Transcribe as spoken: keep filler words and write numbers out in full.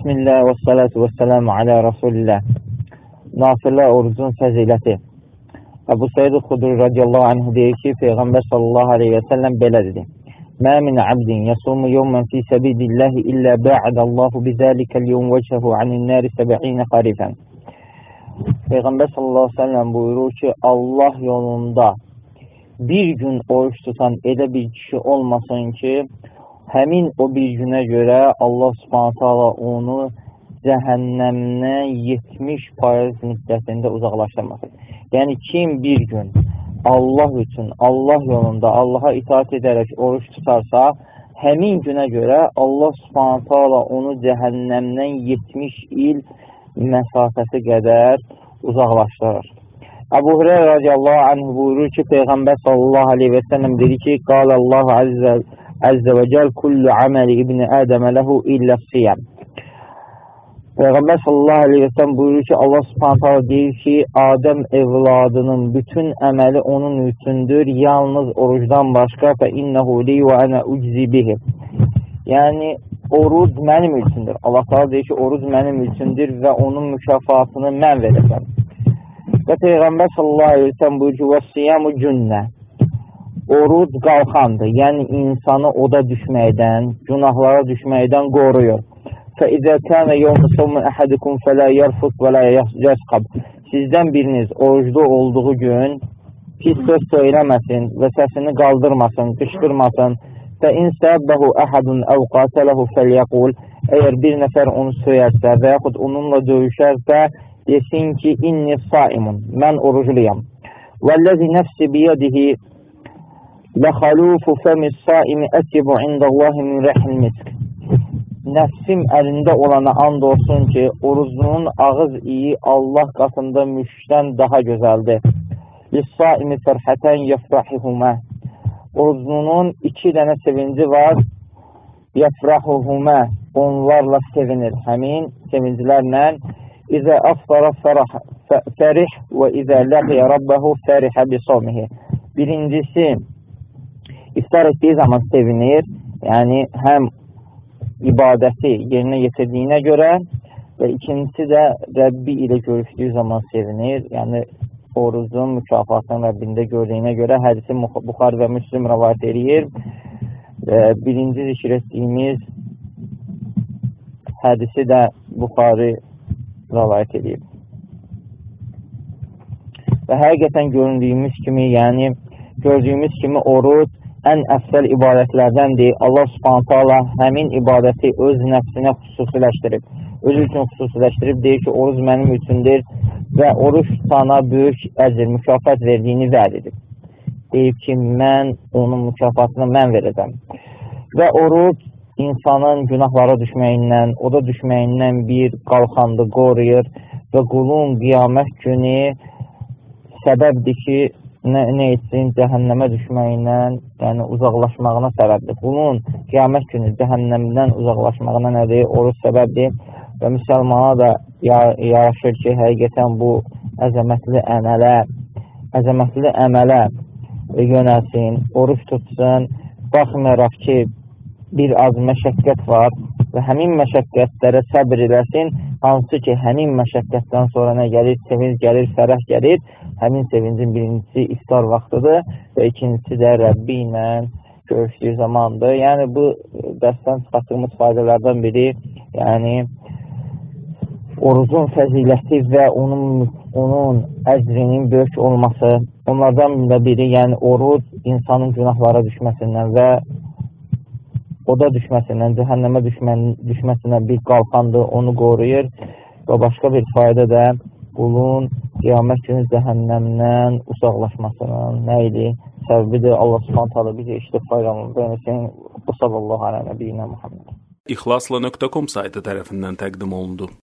Bismillah və salatu və selamu alə Rasulillah. Nafile orucun fəziləti. Əbu Səid Xudri radiyallahu anhu deyir ki, Peyğəmbər sallallahu aleyhi və səlləm belə dedi: Mə min abdin yasumu yevmən fi səbidillahi illə ba'adallahu bizəlikəl yevm vəcəhu anin nəri səbə'inə qarifən. Peyğəmbər sallallahu aleyhi və səlləm buyurur ki, Allah yolunda bir gün oruç tutan elə bir kişi olmasın ki, həmin o bir günə görə Allah subhanahu ta'ala onu cəhənnəmdən yetmiş faiz müddətində uzaqlaşdırmasın. Yəni kim bir gün Allah üçün, Allah yolunda Allaha itaat edərək oruç tutarsa, həmin günə görə Allah subhanahu ta'ala onu cəhənnəmdən yetmiş il məsafəsi qədər uzaqlaşdırır. Əbu Hüreyra radiyallahu anh buyurur ki, Peyğəmbər sallallahu aleyhi və səlləm dedi ki, Qalallahu azze Əzzə və cəl kullu aməli ibn-i Ədəmə ləhu illə siyəm. Peyğəmbər sallallahu aleyhi və səlləm buyurur ki, Allah subhanahu ta'ala deyir ki, Adəm evladının bütün əməli onun üçündür, yalnız orucdan başqa fə innəhu li və ənə uczi bihi. Yəni, oruc mənim üçündür. Allah ta'ala deyir ki, oruc mənim üçündür və onun mükafatını mən verəcəm. Və Peyğəmbər sallallahu aleyhi və səlləm buyurur ki, və siyamu cünnə. Oruc qalxandır, yəni insanı oda düşməkdən, günahlara düşməkdən qoruyur. فَإِذَا كَانَ يَوْمُ سَوْمُ أَحَدِكُمْ فَلَا يَرْفُثْ وَلَا يَسْقَبْ. Sizdən biriniz orucda olduğu gün pis söz söyləməsin və səsini qaldırmasın, qışqırmasın. فَإِنْ سَبَّهُ أَحَدٌ أَوْ قَاتَلَهُ فَلْيَقُولْ. Əgər bir nəfər onu söyərsə və yaxud onunla döyüşərsə, desin ki, inni saimun, mən orucluyam. وَالَّذِي نَفْسِ بِيَدِهِ لَخَلُوفُ فَمِ الصَّائِمِ أَتِبُ عِنْدَ اللّٰهِ مِنْ رَحِ الْمِسْكِ. Nəfsim əlində olana and olsun ki, orucunun ağız iyi Allah qatında müşkdən daha gözəldir. لِلصَّائِمِ فَرْحَتَنْ يَفْرَحِهُمَا. Orucunun iki dənə sevinci var. يَفْرَحُهُمَا. Onlarla sevinir. Həmin sevincilərlə İzə əftara fərih və izə ləqiyə rabbəhu fərihə bisavmihi. Birincisi, iftar etdiyi zaman sevinir, yəni həm ibadəti yerinə yetirdiyinə görə və ikincisi də Rəbbi ilə görüşdüyü zaman sevinir, yəni orucun mükafatını Rəbbində gördüyünə görə hədisi Buxari və Müslim rəvayət edir və birinci zikr etdiyimiz hədisi də Buxari rəvayət edir. Və həqiqətən göründüyümüz kimi, yəni gördüyümüz kimi oruc ən əfsəl ibadətlərdəndir. Allah subhanahu ta'ala həmin ibadəti öz nəfsinə xüsusiləşdirib. Öz üçün xüsusiləşdirib, deyir ki, oruc mənim üçündür və oruç tutana böyük əcr, mükafat verdiyini vəd edib. Deyib ki, mən onun mükafatını mən verəcəm. Və oruc insanın günahlara düşməyindən, oda düşməyindən bir qalxandı, qoruyur və qulun qiyamət günü səbəbdir ki, Nə, nə etsin, cəhənnəmə düşməyindən, yəni uzaqlaşmağına səbəbdir. Bunun qiyamət günü cəhənnəmdən uzaqlaşmağına nədir? Oruç səbəbdir və müsəlmana da yaraşır ki, həqiqətən bu əzəmətli əmələ, əzəmətli əmələ yönəlsin, oruç tutsun, baxmayaraq ki, bir az məşəqqət var və həmin məşəqqətlərə səbr edəsin, hansı ki, həmin məşəqqətdən sonra nə gəlir? Sevinç gəlir, fərəh gəlir. Həmin sevincin birincisi iftar vaxtıdır və ikincisi də Rəbbi ilə görüşdüyü zamandır. Yəni, bu dərsdən çıxartdığımız faydalardan biri, yəni, orucun fəziləti və onun, onun əcrinin böyük olması. Onlardan da biri, yəni, oruc insanın günahlara düşməsindən və oda düşməsindən, cəhənnəmə düşməsindən bir qalxandır, onu qoruyur və başqa bir fayda da qulun qiyamət günü cəhənnəmdən uzaqlaşmasının nə idi? Səbəbidir. Allah subhanahu ta'ala bizi işdə faydalanır. Beynəsin, sallallahu aleyhi və səlləm Muhammed. İxlasla nöqtə com saytı tərəfindən təqdim olundu.